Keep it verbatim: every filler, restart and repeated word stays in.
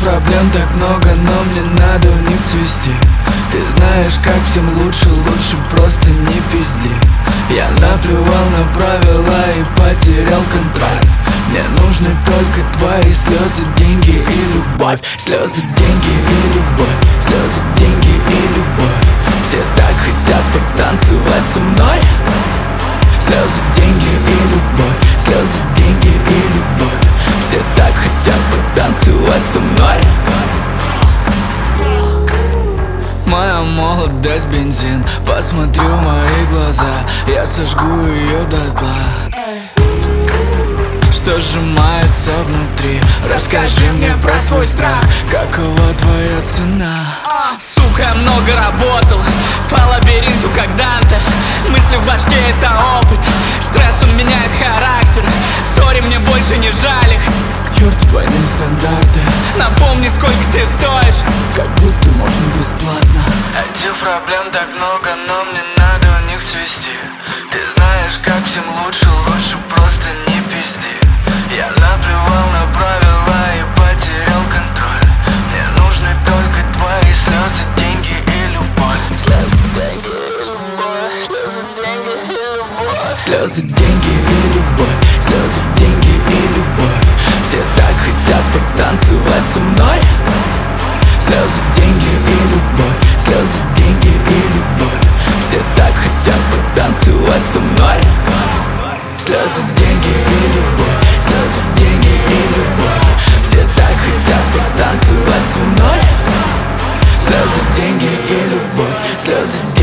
проблем так много, но мне надо в них цвести. Ты знаешь, как всем лучше, лучше просто не пизди. Я наплевал на правила и потерял контроль. Мне нужны только твои слезы, деньги и любовь. Слезы, деньги и любовь. Слезы, деньги и любовь. Все так хотят потанцевать со мной. Слезы, деньги и любовь. Слезы, деньги и любовь. Все так хотят потанцевать со мной. Моя молодость бензин, посмотри в мои глаза, я сожгу ее дотла. Что сжимается внутри? Расскажи мне про свой страх. Какова твоя цена? Сука, я много работал по лабиринту, как Данте. Мысли в башке — это опыт. Стресс, он меняет характер. Сори, мне больше не жаль их. К черту двойные стандарты. Напомни, сколько ты стоишь. Как будто можно бесплатно. Этих проблем так много, но мне надо в них цвести. Ты знаешь, как всем лучше, лучше просто не пизди. Я наплевал на правила и потерял контроль. Мне нужны только твои слезы, деньги и любовь. Слезы, деньги и любовь. Слезы, деньги и любовь. Слезы, деньги и любовь. Все так хотят потанцевать со мной. Слезы, деньги и любовь. Слезы, деньги и любовь. Все так хотят потанцевать со мной. Слезы, деньги и любовь. Слезы, деньги и любовь. Все так хотят потанцевать со мной. Слезы, деньги и любовь. Слезы,